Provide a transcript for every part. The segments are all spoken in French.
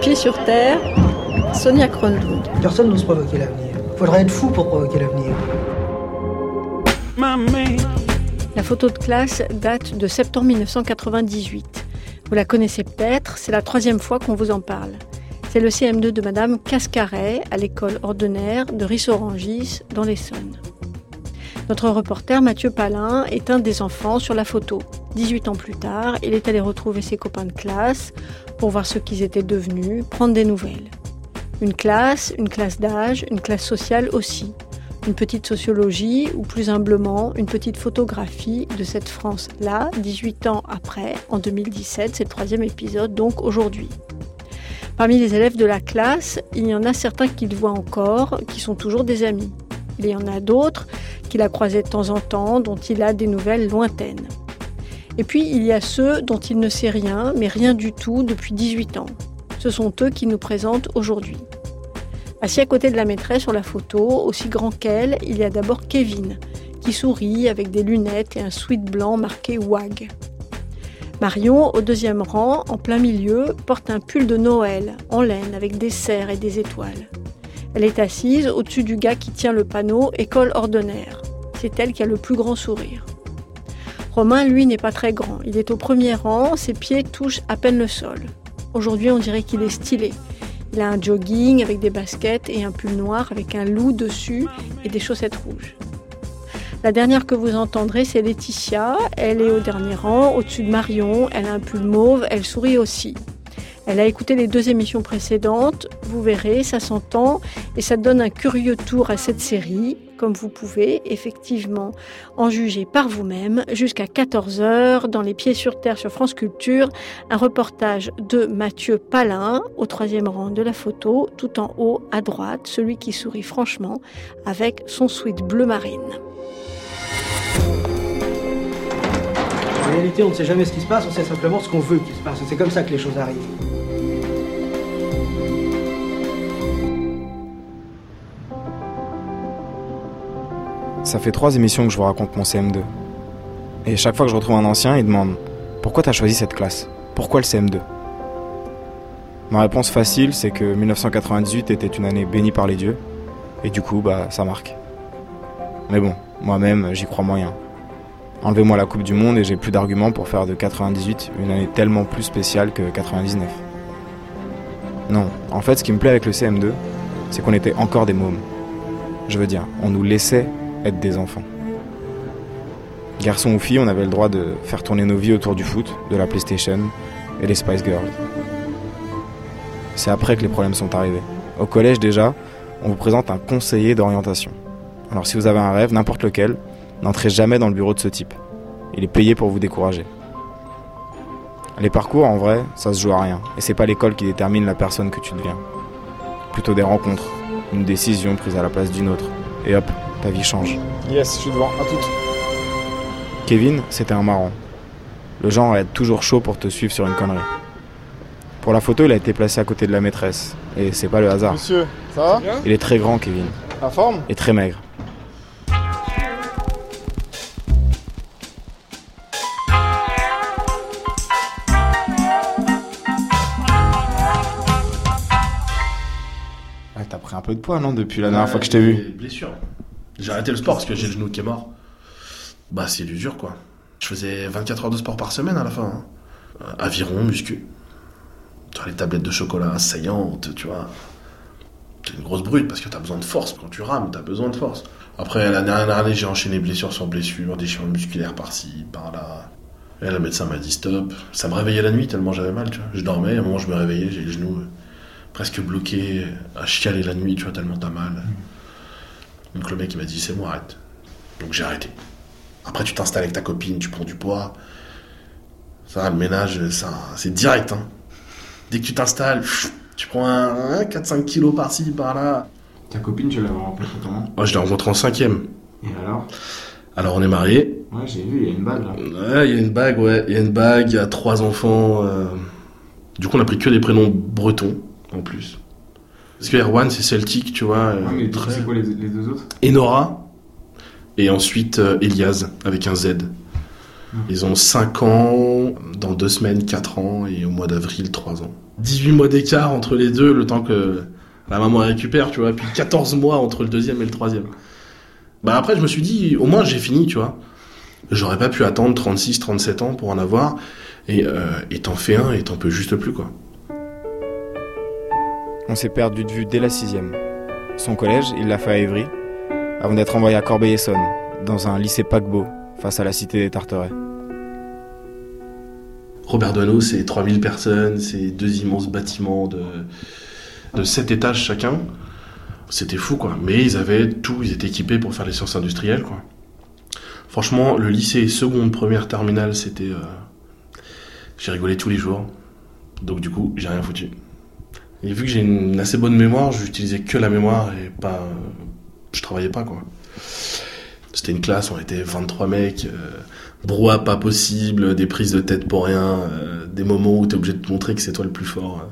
Pieds sur terre, Sonia Kronlund. Personne n'ose provoquer l'avenir. Il faudrait être fou pour provoquer l'avenir. La photo de classe date de septembre 1998. Vous la connaissez peut-être, c'est la 3e fois qu'on vous en parle. C'est le CM2 de Madame Cascaret à l'école ordinaire de Rissorangis dans l'Essonne. Notre reporter Mathieu Palin est un des enfants sur la photo. 18 ans plus tard, il est allé retrouver ses copains de classe pour voir ce qu'ils étaient devenus, prendre des nouvelles. Une classe d'âge, une classe sociale aussi. Une petite sociologie ou plus humblement une petite photographie de cette France-là, 18 ans après, en 2017, c'est le 3e épisode donc aujourd'hui. Parmi les élèves de la classe, il y en a certains qu'il voit encore, qui sont toujours des amis. Il y en a d'autres qu'il a croisés de temps en temps, dont il a des nouvelles lointaines. Et puis il y a ceux dont il ne sait rien, mais rien du tout depuis 18 ans. Ce sont eux qui nous présentent aujourd'hui. Assis à côté de la maîtresse sur la photo, aussi grand qu'elle, il y a d'abord Kevin, qui sourit avec des lunettes et un sweat blanc marqué WAG. Marion, au 2e rang, en plein milieu, porte un pull de Noël, en laine, avec des cerfs et des étoiles. Elle est assise au-dessus du gars qui tient le panneau « École ordinaire ». C'est elle qui a le plus grand sourire. Romain, lui, n'est pas très grand. Il est au 1er rang, ses pieds touchent à peine le sol. Aujourd'hui, on dirait qu'il est stylé. Il a un jogging avec des baskets et un pull noir avec un loup dessus et des chaussettes rouges. La dernière que vous entendrez, c'est Laetitia. Elle est au dernier rang, au-dessus de Marion. Elle a un pull mauve, elle sourit aussi. Elle a écouté les 2 émissions précédentes, vous verrez, ça s'entend et ça donne un curieux tour à cette série, comme vous pouvez effectivement en juger par vous-même, jusqu'à 14h dans Les Pieds sur Terre sur France Culture, un reportage de Mathieu Palin, au 3e rang de la photo, tout en haut à droite, celui qui sourit franchement avec son sweat bleu marine. En réalité, on ne sait jamais ce qui se passe, on sait simplement ce qu'on veut qu'il se passe. C'est comme ça que les choses arrivent. Ça fait 3 émissions que je vous raconte mon CM2. Et chaque fois que je retrouve un ancien, il demande « Pourquoi t'as choisi cette classe ? Pourquoi le CM2 ?» Ma réponse facile, c'est que 1998 était une année bénie par les dieux. Et du coup, ça marque. Mais bon, moi-même, j'y crois moyen. Enlevez-moi la Coupe du Monde et j'ai plus d'arguments pour faire de 98 une année tellement plus spéciale que 99. Non, en fait, ce qui me plaît avec le CM2, c'est qu'on était encore des mômes. Je veux dire, on nous laissait être des enfants. Garçons ou filles, on avait le droit de faire tourner nos vies autour du foot, de la PlayStation et des Spice Girls. C'est après que les problèmes sont arrivés. Au collège déjà, on vous présente un conseiller d'orientation. Alors si vous avez un rêve, n'importe lequel, n'entrez jamais dans le bureau de ce type. Il est payé pour vous décourager. Les parcours, en vrai, ça se joue à rien. Et c'est pas l'école qui détermine la personne que tu deviens. Plutôt des rencontres, une décision prise à la place d'une autre. Et hop, ta vie change. Yes, je suis devant, à toutes. Kevin, c'était un marrant. Le genre à être toujours chaud pour te suivre sur une connerie. Pour la photo, il a été placé à côté de la maîtresse. Et c'est pas le hasard. Monsieur, ça va ? Il est très grand, Kevin. La forme ? Et très maigre. Ouais, t'as pris un peu de poids, non, depuis la dernière fois que je t'ai vu ? Blessure. J'ai arrêté le sport parce que j'ai le genou qui est mort. C'est du dur, quoi. Je faisais 24 heures de sport par semaine à la fin. Aviron, muscu. Tu as les tablettes de chocolat saillantes, tu vois. C'est une grosse brute parce que t'as besoin de force. Quand tu rames, t'as besoin de force. Après, la dernière année, j'ai enchaîné blessure sur blessure, déchirure musculaire par-ci, par-là. Et le médecin m'a dit stop. Ça me réveillait la nuit tellement j'avais mal, tu vois. Je dormais, à un moment, je me réveillais, j'ai les genoux presque bloqués, à chialer la nuit, tu vois, tellement t'as mal. Donc le mec, il m'a dit c'est bon, arrête. Donc j'ai arrêté. Après, tu t'installes avec ta copine, tu prends du poids. Ça, le ménage, ça, c'est direct, hein. Dès que tu t'installes, tu prends un 4-5 kilos par-ci, par-là. Ta copine, tu l'as rencontrée comment ? Moi, je l'ai rencontrée en 5e. Et alors ? Alors, on est mariés. Ouais, j'ai vu, il y a une bague, là. Ouais, il y a une bague, ouais. Il y a une bague, il y a 3 enfants. Du coup, on a pris que des prénoms bretons, en plus. Parce que Erwan, c'est celtique, tu vois. Mais c'est quoi les 2 autres ? Enora. Et ensuite, Elias, avec un Z. Ils ont 5 ans, dans 2 semaines, 4 ans, et au mois d'avril, 3 ans. 18 mois d'écart entre les deux, le temps que la maman récupère, tu vois, puis 14 mois entre le deuxième et le troisième. Bah après, je me suis dit, au moins j'ai fini, tu vois. J'aurais pas pu attendre 36, 37 ans pour en avoir, et t'en fais un, et t'en peux juste plus, quoi. On s'est perdu de vue dès la 6e. Son collège, il l'a fait à Évry, avant d'être envoyé à Corbeil-Essonnes, dans un lycée paquebot, face à la cité des Tarterets. Robert Doisneau, c'est 3000 personnes, c'est 2 immenses bâtiments de 7 étages chacun. C'était fou, quoi. Mais ils avaient tout, ils étaient équipés pour faire les sciences industrielles, quoi. Franchement, le lycée seconde, première, terminale, c'était... J'ai rigolé tous les jours. Donc du coup, j'ai rien foutu. Et vu que j'ai une assez bonne mémoire, j'utilisais que la mémoire et pas... je travaillais pas, quoi. C'était une classe, on était 23 mecs, brouhaha pas possible, des prises de tête pour rien, des moments où t'es obligé de te montrer que c'est toi le plus fort.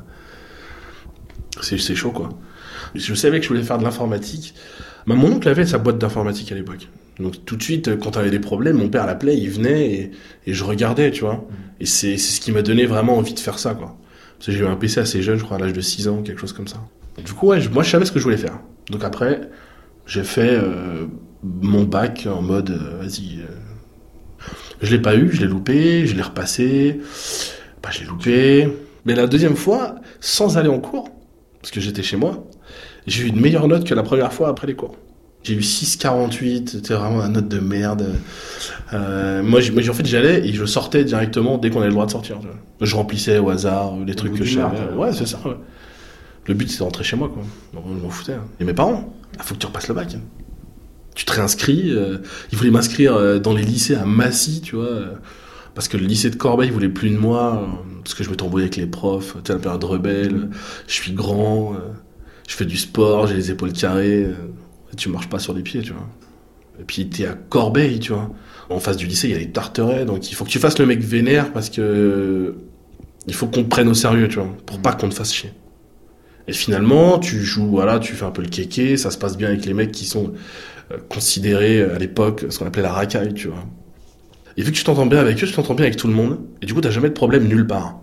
C'est chaud, quoi. Je savais que je voulais faire de l'informatique. Mon oncle avait sa boîte d'informatique à l'époque. Donc tout de suite, quand t'avais des problèmes, mon père l'appelait, il venait et je regardais, tu vois. Et c'est ce qui m'a donné vraiment envie de faire ça, quoi. Parce que j'ai eu un PC assez jeune, je crois à l'âge de 6 ans, quelque chose comme ça. Et du coup, ouais, moi je savais ce que je voulais faire. Donc après, j'ai fait mon bac en mode, vas-y... Je l'ai pas eu, je l'ai loupé, je l'ai repassé, je l'ai loupé. Mais la deuxième fois, sans aller en cours, parce que j'étais chez moi, j'ai eu une meilleure note que la première fois après les cours. J'ai eu 6,48, c'était vraiment une note de merde. Moi, en fait, j'allais et je sortais directement dès qu'on avait le droit de sortir. Tu vois. Je remplissais au hasard les trucs que je savais. Ouais, c'est ça. Ouais. Le but, c'était de rentrer chez moi, quoi. Je m'en foutais. Hein. Et mes parents, il faut que tu repasses le bac. Tu te réinscris. Ils voulaient m'inscrire dans les lycées à Massy, tu vois. Parce que le lycée de Corbeil voulait plus de moi. Parce que je m'étais embrouillé avec les profs. Tu sais, la période rebelle. Je suis grand. Je fais du sport. J'ai les épaules carrées. Tu marches pas sur les pieds, tu vois. Et puis t'es à Corbeil, tu vois. En face du lycée, il y a les Tarterets, donc il faut que tu fasses le mec vénère parce que il faut qu'on te prenne au sérieux, tu vois, pour pas qu'on te fasse chier. Et finalement, tu joues, voilà, tu fais un peu le kéké, ça se passe bien avec les mecs qui sont considérés à l'époque ce qu'on appelait la racaille, tu vois. Et vu que tu t'entends bien avec eux, tu t'entends bien avec tout le monde, et du coup t'as jamais de problème nulle part.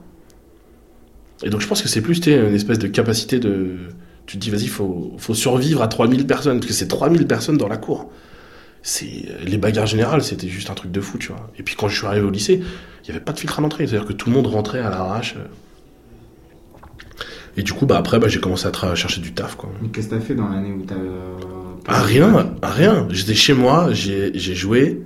Et donc je pense que c'est plus une espèce de capacité de... Tu te dis, vas-y, faut survivre à 3000 personnes, parce que c'est 3000 personnes dans la cour. Les bagarres générales, c'était juste un truc de fou, tu vois. Et puis quand je suis arrivé au lycée, il n'y avait pas de filtre à l'entrée, c'est-à-dire que tout le monde rentrait à l'arrache. Et du coup, après, j'ai commencé à chercher du taf, quoi. Mais qu'est-ce que t'as fait dans l'année où t'as... Rien. J'étais chez moi, j'ai joué.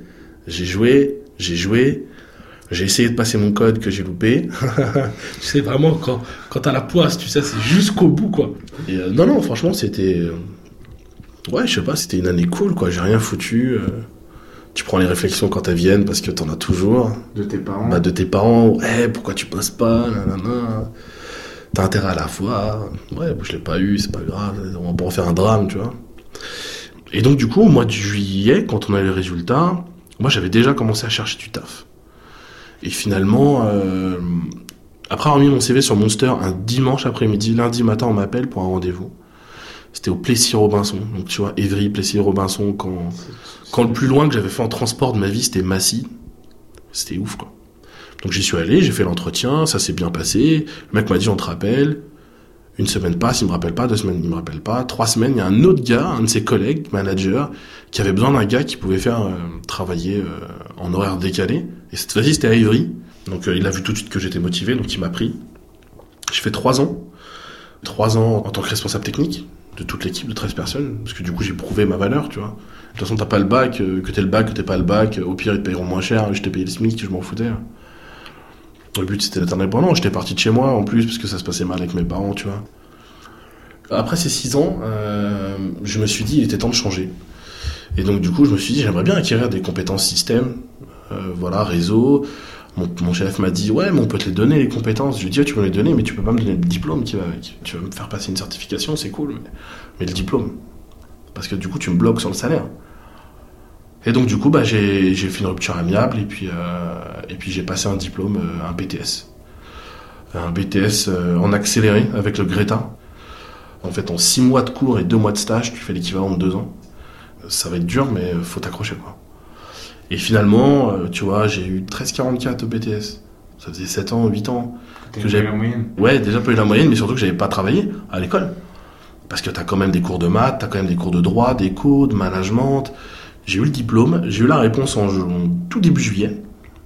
J'ai essayé de passer mon code que j'ai loupé. Tu sais, vraiment, quand t'as la poisse, tu sais, c'est jusqu'au bout, quoi. Et non, franchement, c'était... Ouais, je sais pas, c'était une année cool, quoi. J'ai rien foutu. Tu prends les réflexions quand elles viennent, parce que t'en as toujours. De tes parents. De tes parents. Ouais, pourquoi tu bosses pas, nanana. T'as intérêt à la fois. Ouais, je l'ai pas eu, c'est pas grave. On va en faire un drame, tu vois. Et donc, du coup, au mois de juillet, quand on a les résultats, moi, j'avais déjà commencé à chercher du taf. Et finalement, après avoir mis mon CV sur Monster un dimanche après-midi, lundi matin, on m'appelle pour un rendez-vous. C'était au Plessis-Robinson. Donc tu vois, Évry, Plessis-Robinson, quand le plus loin que j'avais fait en transport de ma vie, c'était Massy. C'était ouf, quoi. Donc j'y suis allé, j'ai fait l'entretien, ça s'est bien passé. Le mec m'a dit, on te rappelle. 1 semaine passe, il me rappelle pas. 2 semaines, il me rappelle pas. 3 semaines, il y a un autre gars, un de ses collègues, manager, qui avait besoin d'un gars qui pouvait faire travailler en horaire décalé. Et cette fois-ci, c'était à Évry. Donc il a vu tout de suite que j'étais motivé, donc il m'a pris. J'ai fait 3 ans. 3 ans en tant que responsable technique de toute l'équipe de 13 personnes. Parce que du coup, j'ai prouvé ma valeur, tu vois. De toute façon, t'as pas le bac, que t'aies le bac, que t'aies pas le bac. Au pire, ils te payeront moins cher. Je t'ai payé le SMIC, je m'en foutais. Le but, c'était d'être indépendant. J'étais parti de chez moi, en plus, parce que ça se passait mal avec mes parents, tu vois. Après ces 6 ans, je me suis dit, il était temps de changer. Et donc, du coup, je me suis dit, j'aimerais bien acquérir des compétences système, réseau. Mon chef m'a dit, ouais, mais on peut te les donner, les compétences. Je lui ai dit, tu peux me les donner, mais tu peux pas me donner le diplôme qui va avec. Tu vas me faire passer une certification, c'est cool, mais le diplôme. Parce que du coup, tu me bloques sur le salaire. Et donc, du coup, j'ai fait une rupture amiable, et puis j'ai passé un diplôme, un BTS. Un BTS en accéléré avec le Greta. En fait, en 6 mois de cours et 2 mois de stage, tu fais l'équivalent de 2 ans. Ça va être dur, mais faut t'accrocher, quoi. Et finalement, tu vois, j'ai eu 13,44 au BTS. Ça faisait 7 ans, 8 ans. T'as eu la moyenne? Ouais, déjà pas eu la moyenne, mais surtout que j'avais pas travaillé à l'école. Parce que t'as quand même des cours de maths, t'as quand même des cours de droit, d'éco, de management. J'ai eu le diplôme, j'ai eu la réponse en tout début juillet,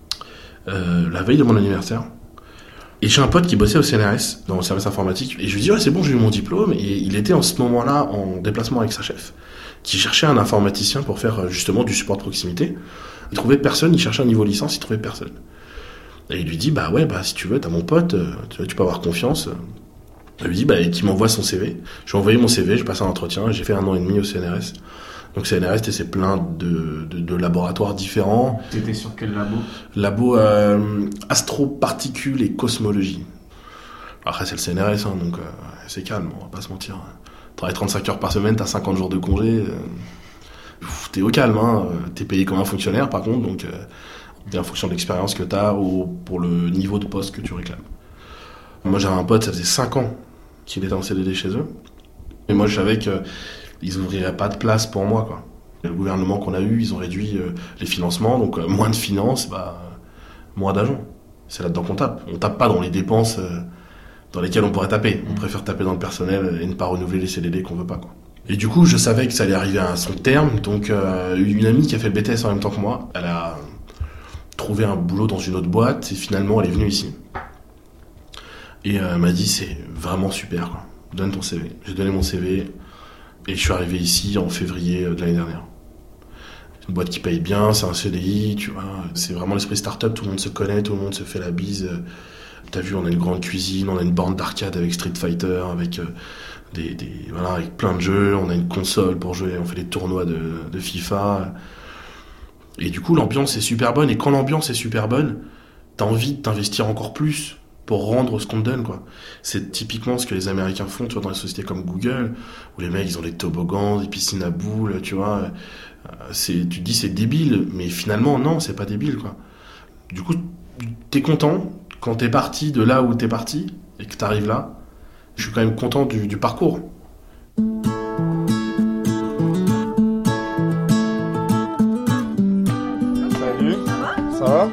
la veille de mon anniversaire. Et j'ai un pote qui bossait au CNRS, dans le service informatique, et je lui dis, ouais, c'est bon, j'ai eu mon diplôme. Et il était en ce moment-là en déplacement avec sa chef, qui cherchait un informaticien pour faire justement du support de proximité. Il trouvait personne, il cherchait un niveau licence, il trouvait personne. Et il lui dit, bah ouais, bah si tu veux, t'as mon pote, tu peux avoir confiance. Il lui dit, bah, qu'il m'envoie son CV. Je lui ai envoyé mon CV, j'ai passé un entretien, j'ai fait 1 an et demi au CNRS. Donc CNRS, c'est plein de laboratoires différents. T'étais sur quel labo? Labo astroparticules et cosmologie. Après, c'est le CNRS, hein, donc c'est calme, on va pas se mentir. Travaille 35 heures par semaine, t'as 50 jours de congé. T'es au calme, hein. T'es payé comme un fonctionnaire, par contre, donc en fonction de l'expérience que t'as ou pour le niveau de poste que tu réclames. Moi, j'avais un pote, ça faisait 5 ans qu'il était en CDD chez eux. Et moi, je savais qu'ils ouvriraient pas de place pour moi, quoi. Et le gouvernement qu'on a eu, ils ont réduit les financements, donc moins de finances, moins d'agents. C'est là-dedans qu'on tape. On tape pas dans les dépenses dans lesquelles on pourrait taper. On préfère taper dans le personnel et ne pas renouveler les CDD qu'on veut pas, quoi. Et du coup, je savais que ça allait arriver à son terme, donc une amie qui a fait le BTS en même temps que moi, elle a trouvé un boulot dans une autre boîte et finalement elle est venue ici. Et elle m'a dit, c'est vraiment super, quoi. Donne ton CV. J'ai donné mon CV et je suis arrivé ici en février de l'année dernière. C'est une boîte qui paye bien, c'est un CDI, tu vois. C'est vraiment l'esprit start-up, tout le monde se connaît, tout le monde se fait la bise. T'as vu, on a une grande cuisine, on a une borne d'arcade avec Street Fighter, avec voilà, avec plein de jeux, on a une console pour jouer, on fait des tournois de FIFA. Et du coup, l'ambiance est super bonne. Et quand l'ambiance est super bonne, t'as envie de t'investir encore plus pour rendre ce qu'on te donne, quoi. C'est typiquement ce que les Américains font, tu vois, dans les sociétés comme Google, où les mecs, ils ont des toboggans, des piscines à boules, tu vois. Tu te dis, c'est débile, mais finalement, non, c'est pas débile, quoi. Du coup, t'es content quand t'es parti de là où t'es parti, et que t'arrives là. Je suis quand même content du parcours. Salut. Ça va?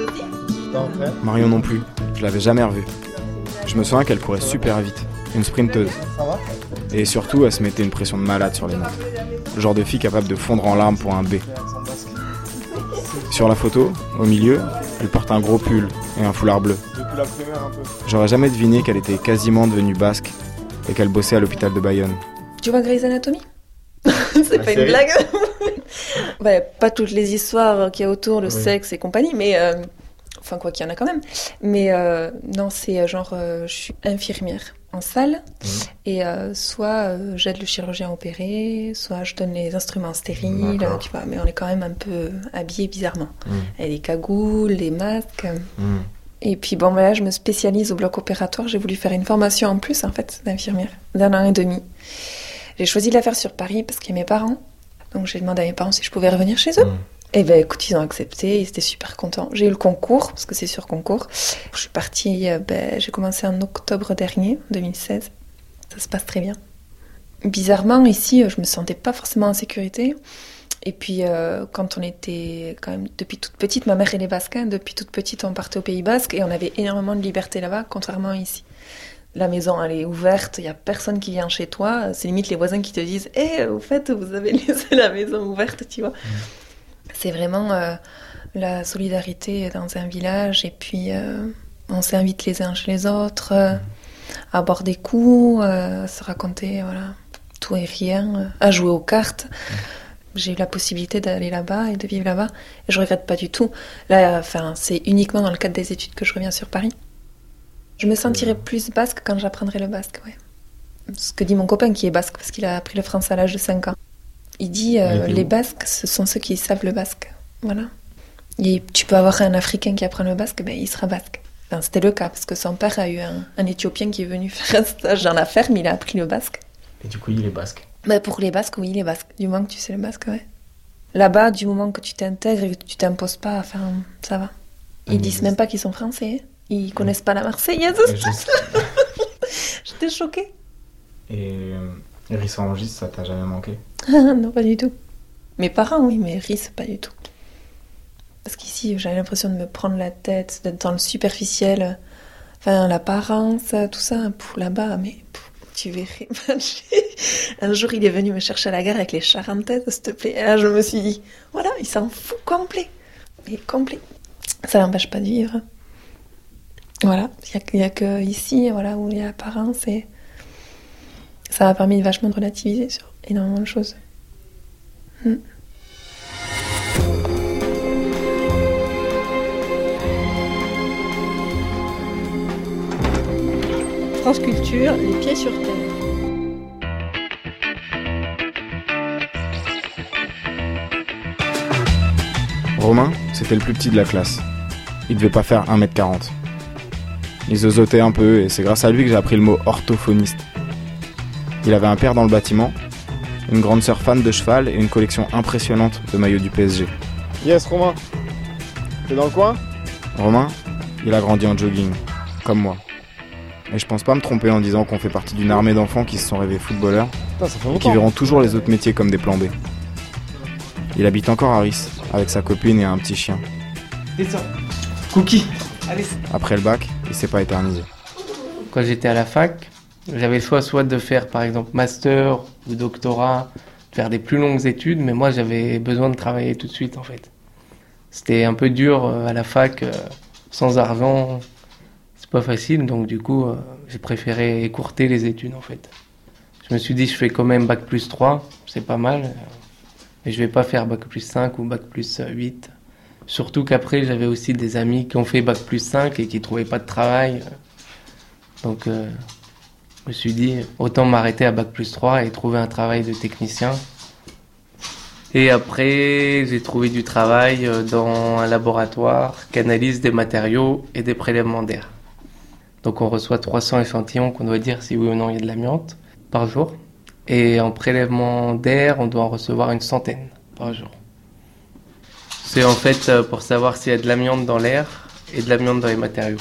Marion non plus, je l'avais jamais revue. Je me souviens qu'elle courait super vite, une sprinteuse. Ça va? Et surtout, elle se mettait une pression de malade sur les notes. Le genre de fille capable de fondre en larmes pour un B. Sur la photo, au milieu, elle porte un gros pull et un foulard bleu. Depuis la primaire un peu. J'aurais jamais deviné qu'elle était quasiment devenue basque et qu'elle bossait à l'hôpital de Bayonne. Tu vois Grey's Anatomy? C'est pas une blague. Ouais, pas toutes les histoires qu'il y a autour, le sexe et compagnie, mais... Enfin, quoi qu'il y en a quand même. Mais non, c'est genre, je suis infirmière en salle. Et soit j'aide le chirurgien à opérer, soit je donne les instruments stériles, tu vois. Mais on est quand même un peu habillés bizarrement. Et les cagoules, les masques. Et puis bon, là, je me spécialise au bloc opératoire. J'ai voulu faire une formation en plus, en fait, d'infirmière, d'1 an et demi. J'ai choisi de la faire sur Paris parce qu'il y a mes parents. Donc j'ai demandé à mes parents si je pouvais revenir chez eux. Et ben écoute, ils ont accepté, ils étaient super contents. J'ai eu le concours, parce que c'est sur concours. Je suis partie, j'ai commencé en octobre dernier, 2016. Ça se passe très bien. Bizarrement, ici, je me sentais pas forcément en sécurité. Et puis, quand on était quand même depuis toute petite, ma mère elle est basque, hein, depuis toute petite on partait au Pays Basque et on avait énormément de liberté là-bas, contrairement à ici. La maison elle est ouverte, il n'y a personne qui vient chez toi, c'est limite les voisins qui te disent « Eh, au fait, vous avez laissé la maison ouverte, tu vois ». C'est vraiment la solidarité dans un village et puis on s'invite les uns chez les autres à boire des coups, à se raconter voilà, tout et rien, à jouer aux cartes. J'ai eu la possibilité d'aller là-bas et de vivre là-bas et je regrette pas du tout. Là, c'est uniquement dans le cadre des études que je reviens sur Paris. Je me sentirai plus basque quand j'apprendrai le basque, ouais. Ce que dit mon copain qui est basque parce qu'il a appris le français à l'âge de 5 ans. Il dit les Basques, ce sont ceux qui savent le basque. Voilà. Et tu peux avoir un Africain qui apprend le basque, ben, il sera basque. Enfin, c'était le cas, parce que son père a eu un Éthiopien qui est venu faire un stage dans la ferme, il a appris le basque. Et du coup, il est basque. Ben, pour les Basques, oui, il est basque. Du moment que tu sais le basque, ouais. Là-bas, du moment que tu t'intègres et que tu t'imposes pas, enfin, ça va. Ils disent même pas qu'ils sont français. Ils connaissent pas la Marseillaise. J'étais choquée. Et Riz en Gis, ça t'a jamais manqué? Non, pas du tout. Mes parents, oui, mais Riz, pas du tout. Parce qu'ici, j'avais l'impression de me prendre la tête, d'être dans le superficiel. Enfin, l'apparence, tout ça, là-bas, mais tu verrais. Un jour, il est venu me chercher à la gare avec les chars en tête, s'il te plaît. Et là, je me suis dit, voilà, il s'en fout complet. Mais complet. Ça n'empêche pas de vivre. Voilà, il n'y a que ici, voilà, où il y a l'apparence et ça m'a permis de vachement de relativiser sur énormément de choses. France Culture, les pieds sur terre. Romain, c'était le plus petit de la classe. Il devait pas faire 1m40. Il zozotait un peu et c'est grâce à lui que j'ai appris le mot orthophoniste. Il avait un père dans le bâtiment, une grande sœur fan de cheval et une collection impressionnante de maillots du PSG. Yes, Romain. T'es dans le coin? Romain, il a grandi en jogging, comme moi. Et je pense pas me tromper en disant qu'on fait partie d'une armée d'enfants qui se sont rêvés footballeurs Putain, ça fait et longtemps. qui verront toujours les autres métiers comme des plans B. Il habite encore à Ris, avec sa copine et un petit chien. Descends. Cookie. Allez. Après le bac, il s'est pas éternisé. Quand j'étais à la fac, j'avais le choix soit de faire par exemple master ou doctorat, de faire des plus longues études, mais moi j'avais besoin de travailler tout de suite en fait. C'était un peu dur à la fac, sans argent, c'est pas facile, donc du coup j'ai préféré écourter les études en fait. Je me suis dit je fais quand même bac plus 3, c'est pas mal, mais je vais pas faire bac plus 5 ou bac plus 8. Surtout qu'après, j'avais aussi des amis qui ont fait bac plus 5 et qui ne trouvaient pas de travail. Donc, je me suis dit, autant m'arrêter à bac plus 3 et trouver un travail de technicien. Et après, j'ai trouvé du travail dans un laboratoire qui analyse des matériaux et des prélèvements d'air. Donc, on reçoit 300 échantillons qu'on doit dire si oui ou non il y a de l'amiante par jour. Et en prélèvement d'air, on doit en recevoir une centaine par jour. C'est en fait pour savoir s'il y a de l'amiante dans l'air et de l'amiante dans les matériaux.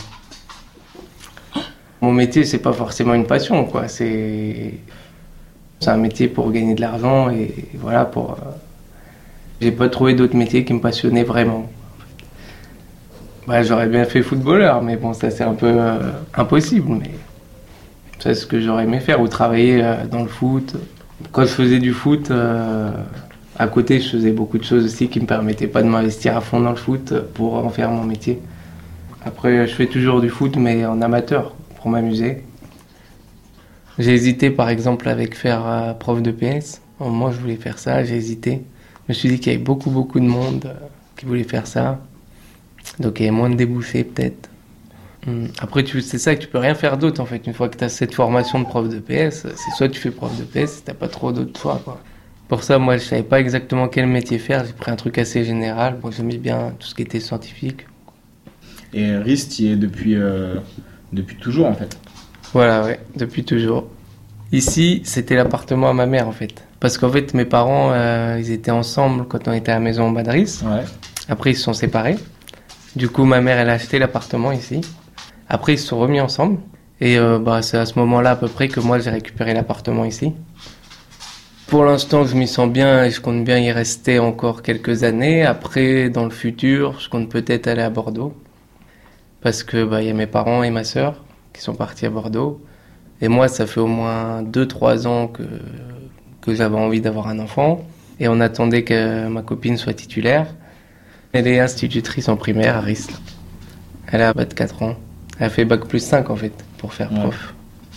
Mon métier, c'est pas forcément une passion, quoi. C'est un métier pour gagner de l'argent et voilà, pour... J'ai pas trouvé d'autres métiers qui me passionnaient vraiment. Bah, j'aurais bien fait footballeur, mais bon, ça c'est un peu impossible. Mais c'est ce que j'aurais aimé faire, ou travailler dans le foot. Quand je faisais du foot... À côté, je faisais beaucoup de choses aussi qui ne me permettaient pas de m'investir à fond dans le foot pour en faire mon métier. Après, je fais toujours du foot, mais en amateur, pour m'amuser. J'ai hésité, par exemple, avec faire prof de PS. Moi, je voulais faire ça, j'ai hésité. Je me suis dit qu'il y avait beaucoup de monde qui voulait faire ça. Donc, il y avait moins de débouchés, peut-être. Après, c'est ça que tu peux rien faire d'autre, en fait. Une fois que tu as cette formation de prof de PS, c'est soit tu fais prof de PS, tu n'as pas trop d'autres choix, quoi. Pour ça, moi, je savais pas exactement quel métier faire. J'ai pris un truc assez général. Bon, j'aimais bien tout ce qui était scientifique. Et RIS, tu y es depuis toujours, en fait. Voilà, ouais, depuis toujours. Ici, c'était l'appartement à ma mère, en fait. Parce qu'en fait, mes parents, ils étaient ensemble quand on était à la maison en bas de Ris. Ouais. Après, ils se sont séparés. Du coup, ma mère, elle a acheté l'appartement ici. Après, ils se sont remis ensemble. Et c'est à ce moment-là, à peu près, que moi, j'ai récupéré l'appartement ici. Pour l'instant, je m'y sens bien et je compte bien y rester encore quelques années. Après, dans le futur, je compte peut-être aller à Bordeaux. Parce que y a mes parents et ma sœur qui sont partis à Bordeaux. Et moi, ça fait au moins 2-3 ans que j'avais envie d'avoir un enfant. Et on attendait que ma copine soit titulaire. Elle est institutrice en primaire à Ris. Elle a 24 ans. Elle a fait bac plus 5 en fait, pour faire prof.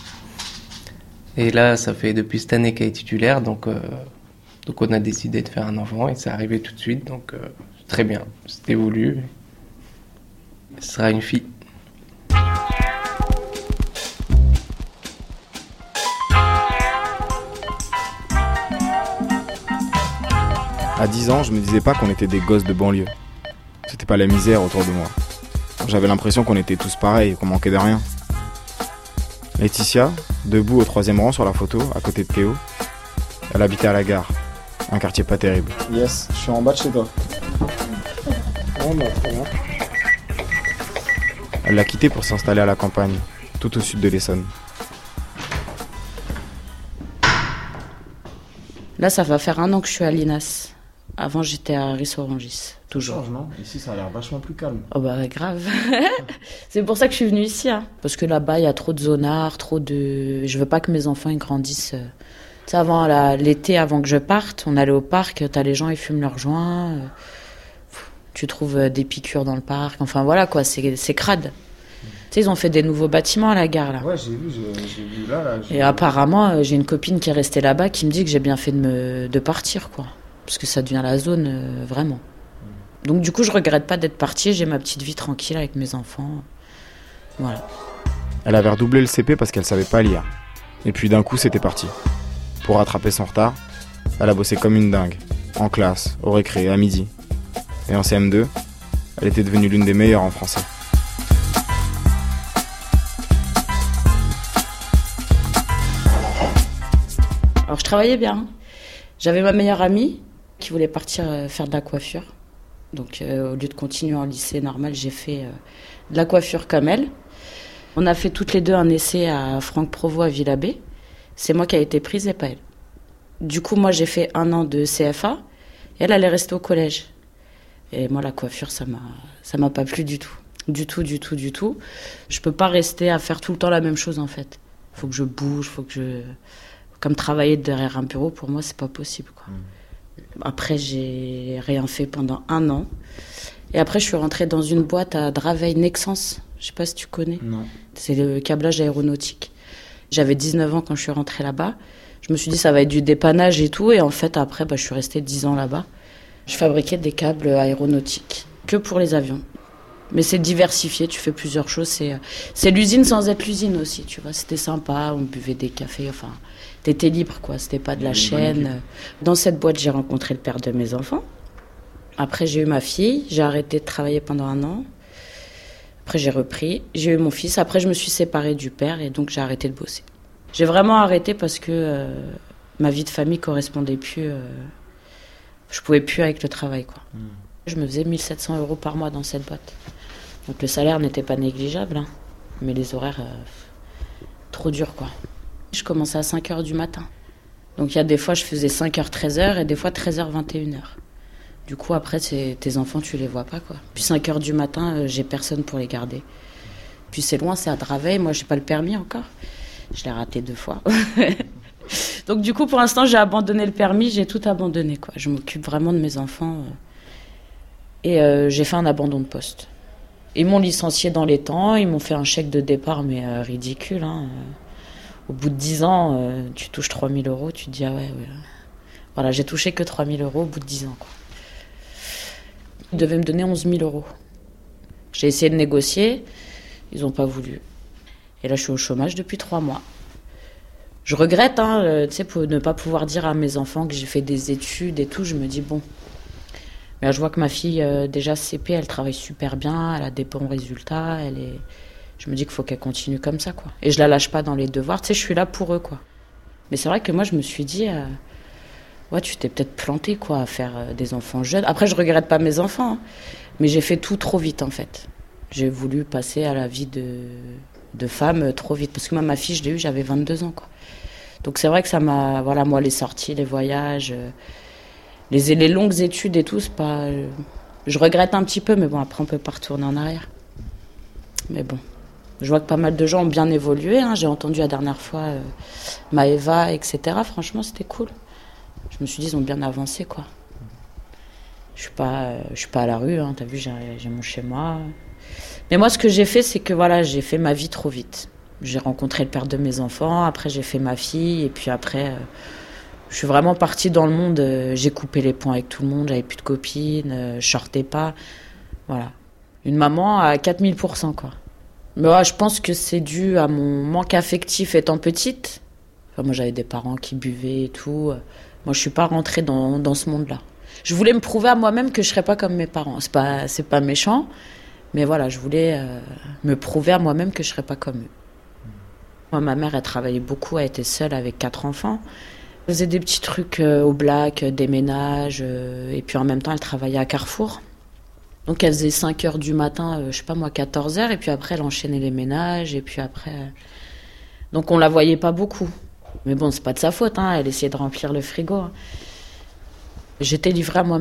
Et là, ça fait depuis cette année qu'elle est titulaire, donc on a décidé de faire un enfant et c'est arrivé tout de suite, donc très bien, c'était voulu. Ce sera une fille. À 10 ans, je me disais pas qu'on était des gosses de banlieue. C'était pas la misère autour de moi. J'avais l'impression qu'on était tous pareils, qu'on manquait de rien. Laetitia, debout au 3e rang sur la photo, à côté de Théo, elle habitait à la gare, un quartier pas terrible. Yes, je suis en bas de chez toi. Oh, bah, très bien. Elle l'a quitté pour s'installer à la campagne, tout au sud de l'Essonne. Là, ça va faire 1 an que je suis à l'INAS. Avant, j'étais à Ris-Orangis. toujours. Ça change, non? Ici, ça a l'air vachement plus calme. Oh bah grave. C'est pour ça que je suis venue ici, hein. Parce que là-bas, il y a trop de zonards, Je veux pas que mes enfants ils grandissent. Tu sais, avant l'été, avant que je parte, on allait au parc, t'as les gens, ils fument leurs joints. Tu trouves des piqûres dans le parc. Enfin voilà quoi, c'est crade. Tu sais, ils ont fait des nouveaux bâtiments à la gare là. Ouais, j'ai vu là. Et apparemment, j'ai une copine qui est restée là-bas qui me dit que j'ai bien fait de partir quoi. Parce que ça devient la zone vraiment. Donc du coup, je regrette pas d'être partie. J'ai ma petite vie tranquille avec mes enfants. Voilà. Elle avait redoublé le CP parce qu'elle savait pas lire. Et puis d'un coup, c'était parti. Pour rattraper son retard, elle a bossé comme une dingue. En classe, au récré, à midi. Et en CM2, elle était devenue l'une des meilleures en français. Alors je travaillais bien. J'avais ma meilleure amie qui voulait partir faire de la coiffure. Donc au lieu de continuer en lycée normal, j'ai fait de la coiffure comme elle. On a fait toutes les deux un essai à Franck Provost à Villabé. C'est moi qui ai été prise et pas elle. Du coup, moi j'ai fait 1 an de CFA et elle est restée au collège. Et moi la coiffure, ça m'a pas plu du tout. Du tout. Je peux pas rester à faire tout le temps la même chose en fait. Faut que je bouge, Comme travailler derrière un bureau, pour moi, c'est pas possible, quoi. Après, j'ai rien fait pendant 1 an. Et après, je suis rentrée dans une boîte à Draveil, Nexens. Je sais pas si tu connais. Non. C'est le câblage aéronautique. J'avais 19 ans quand je suis rentrée là-bas. Je me suis dit, ça va être du dépannage et tout. Et en fait, après, je suis restée 10 ans là-bas. Je fabriquais des câbles aéronautiques, que pour les avions. Mais c'est diversifié, tu fais plusieurs choses. C'est l'usine sans être l'usine aussi, tu vois. C'était sympa, on buvait des cafés, enfin... T'étais libre, quoi. C'était pas de la chaîne. Dans cette boîte, j'ai rencontré le père de mes enfants. Après, j'ai eu ma fille. J'ai arrêté de travailler pendant 1 an. Après, j'ai repris. J'ai eu mon fils. Après, je me suis séparée du père et donc j'ai arrêté de bosser. J'ai vraiment arrêté parce que ma vie de famille correspondait plus. Je pouvais plus avec le travail, quoi. Je me faisais 1 700 € par mois dans cette boîte. Donc le salaire n'était pas négligeable, hein. Mais les horaires, trop durs, quoi. Je commençais à 5h du matin. Donc il y a des fois, je faisais 5h, 13h et des fois 13h, 21h. Du coup, après, tes enfants, tu les vois pas, quoi. Puis 5h du matin, j'ai personne pour les garder. Puis c'est loin, c'est à Draveil. Moi, j'ai pas le permis encore. Je l'ai raté 2 fois. Donc du coup, pour l'instant, j'ai abandonné le permis. J'ai tout abandonné, quoi. Je m'occupe vraiment de mes enfants. Et j'ai fait un abandon de poste. Ils m'ont licencié dans les temps. Ils m'ont fait un chèque de départ, mais ridicule, hein. Au bout de 10 ans, tu touches 3 000 €, tu te dis, ah ouais. Voilà, j'ai touché que 3 000 € au bout de 10 ans, quoi. Ils devaient me donner 11 000 €. J'ai essayé de négocier, ils n'ont pas voulu. Et là, je suis au chômage depuis 3 mois. Je regrette, hein, tu sais, pour ne pas pouvoir dire à mes enfants que j'ai fait des études et tout, je me dis, bon. Mais là, je vois que ma fille, déjà CP, elle travaille super bien, elle a des bons résultats, Je me dis qu'il faut qu'elle continue comme ça, quoi. Et je la lâche pas dans les devoirs. Tu sais, je suis là pour eux, quoi. Mais c'est vrai que moi, je me suis dit... ouais, tu t'es peut-être planté, quoi, à faire des enfants jeunes. Après, je regrette pas mes enfants, hein, mais j'ai fait tout trop vite, en fait. J'ai voulu passer à la vie de femme trop vite. Parce que moi, ma fille, je l'ai eue, j'avais 22 ans, quoi. Donc c'est vrai que ça m'a... Voilà, moi, les sorties, les voyages, les longues études et tout, c'est pas... je regrette un petit peu, mais bon, après, on peut pas retourner en arrière. Mais bon... Je vois que pas mal de gens ont bien évolué, hein. J'ai entendu la dernière fois Maëva, etc. Franchement, c'était cool. Je me suis dit, ils ont bien avancé, quoi. Je suis pas à la rue, hein. T'as vu, j'ai mon chez moi. Mais moi, ce que j'ai fait, c'est que voilà, j'ai fait ma vie trop vite. J'ai rencontré le père de mes enfants, après j'ai fait ma fille, et puis après, je suis vraiment partie dans le monde. J'ai coupé les ponts avec tout le monde, j'avais plus de copines, je sortais pas. Voilà. Une maman à 4000%, quoi. Mais ouais, je pense que c'est dû à mon manque affectif étant petite. Enfin, moi, j'avais des parents qui buvaient et tout. Moi, je suis pas rentrée dans ce monde-là. Je voulais me prouver à moi-même que je serais pas comme mes parents. C'est pas méchant, mais voilà, je voulais me prouver à moi-même que je serais pas comme eux. Moi, ma mère, elle travaillait beaucoup, elle était seule avec 4 enfants. Elle faisait des petits trucs au black, des ménages, et puis en même temps, elle travaillait à Carrefour. Donc elle faisait 5h du matin, je sais pas moi, 14h, et puis après elle enchaînait les ménages, et puis après... Donc on la voyait pas beaucoup. Mais bon, c'est pas de sa faute, hein, elle essayait de remplir le frigo. J'étais livrée à moi-même.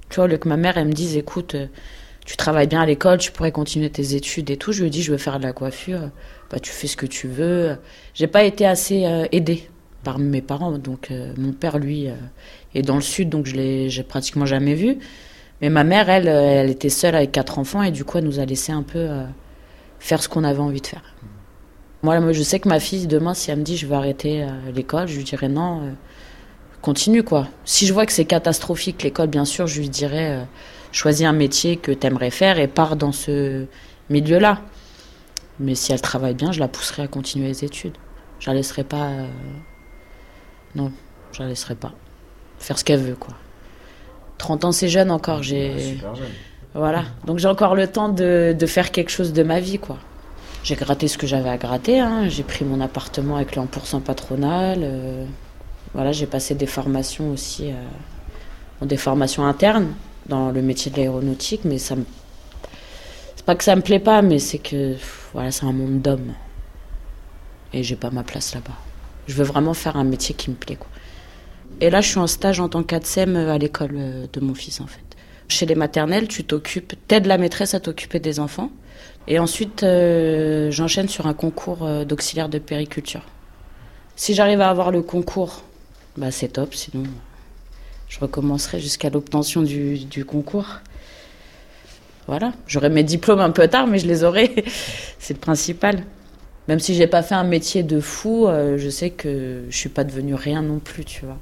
Tu vois, au lieu que ma mère, elle me dise, écoute, tu travailles bien à l'école, tu pourrais continuer tes études et tout. Je lui ai dit, je veux faire de la coiffure. Bah, tu fais ce que tu veux. J'ai pas été assez aidée par mes parents. Donc, mon père, lui, est dans le sud, donc j'ai pratiquement jamais vu. Mais ma mère, elle était seule avec 4 enfants et du coup, elle nous a laissé un peu faire ce qu'on avait envie de faire. Moi, je sais que ma fille, demain, si elle me dit, je veux arrêter l'école, je lui dirais non, continue, quoi. Si je vois que c'est catastrophique, l'école, bien sûr, je lui dirais... choisis un métier que tu aimerais faire et pars dans ce milieu-là. Mais si elle travaille bien, je la pousserai à continuer les études. Je la laisserai pas... Non, je la laisserai pas. Faire ce qu'elle veut, quoi. 30 ans, c'est jeune encore. Super jeune. Voilà. Donc j'ai encore le temps de faire quelque chose de ma vie, quoi. J'ai gratté ce que j'avais à gratter. Hein. J'ai pris mon appartement avec le 1% patronal. Voilà, j'ai passé des formations aussi, des formations internes dans le métier de l'aéronautique, mais c'est pas que ça me plaît pas, mais c'est que voilà, c'est un monde d'hommes et j'ai pas ma place là-bas. Je veux vraiment faire un métier qui me plaît, quoi. Et là, je suis en stage en tant qu'ATSEM à l'école de mon fils, en fait. Chez les maternelles, t'aides la maîtresse à t'occuper des enfants, et ensuite j'enchaîne sur un concours d'auxiliaire de périculture. Si j'arrive à avoir le concours, bah c'est top, sinon je recommencerai jusqu'à l'obtention du concours. Voilà, j'aurai mes diplômes un peu tard, mais je les aurai. C'est le principal. Même si j'ai pas fait un métier de fou, je sais que je suis pas devenue rien non plus, tu vois.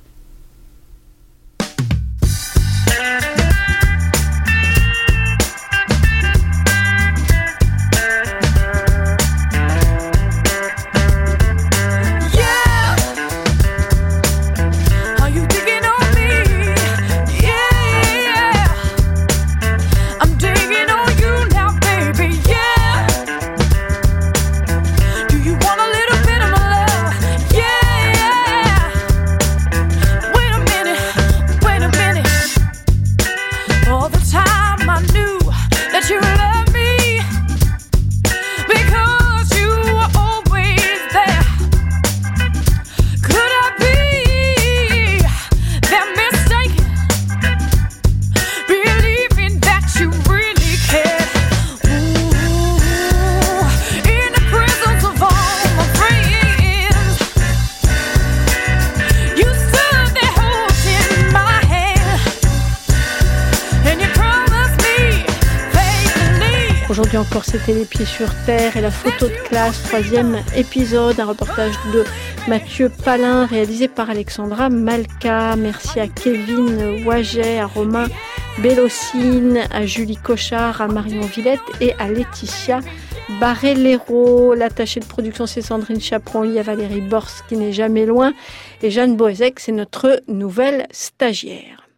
Aujourd'hui encore, c'était Les Pieds sur Terre et la photo de classe, 3e épisode, un reportage de Mathieu Palin réalisé par Alexandra Malka. Merci à Kevin Waget, à Romain Bellocine, à Julie Cochard, à Marion Villette et à Laetitia Barré-Léraud. L'attachée de production, c'est Sandrine Chaperon. Il y a Valérie Bors qui n'est jamais loin. Et Jeanne Boezek, c'est notre nouvelle stagiaire.